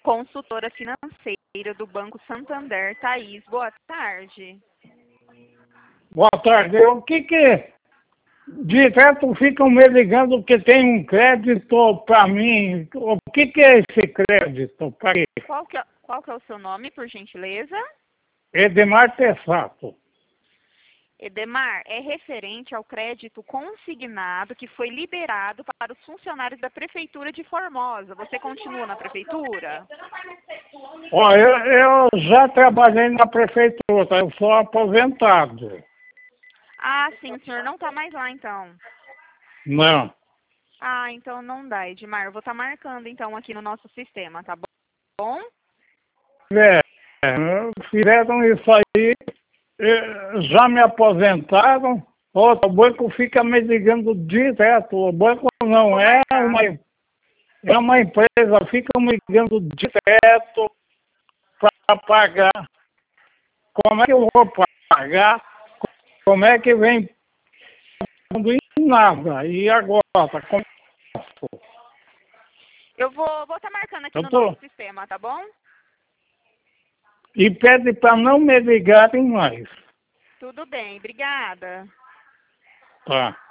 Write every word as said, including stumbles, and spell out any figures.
Consultora financeira do Banco Santander, Thaís. Boa tarde. Boa tarde. O que que direto ficam me ligando que tem um crédito para mim? O que que é esse crédito? Para quê? Qual que, é, qual que é o seu nome, por gentileza? Edemar Tessato. Edemar, é referente ao crédito consignado que foi liberado para os funcionários da Prefeitura de Formosa. Você continua na Prefeitura? Ó, eu, eu já trabalhei na prefeitura, eu sou aposentado. Ah, sim, o senhor não está mais lá, então. Não. Ah, então não dá, Edmar. Eu vou estar marcando, então, aqui no nosso sistema, tá bom? É, fizeram isso aí, eh, já me aposentaram, ó, o banco fica me ligando direto, o banco não é uma, é uma empresa, fica me ligando direto para pagar. Como é que eu vou pagar? Como é que vem em nada? E agora? Como... Eu vou vou estar marcando aqui Eu no tô... nosso sistema, tá bom? E pede para não me ligarem mais. Tudo bem, obrigada. Tá.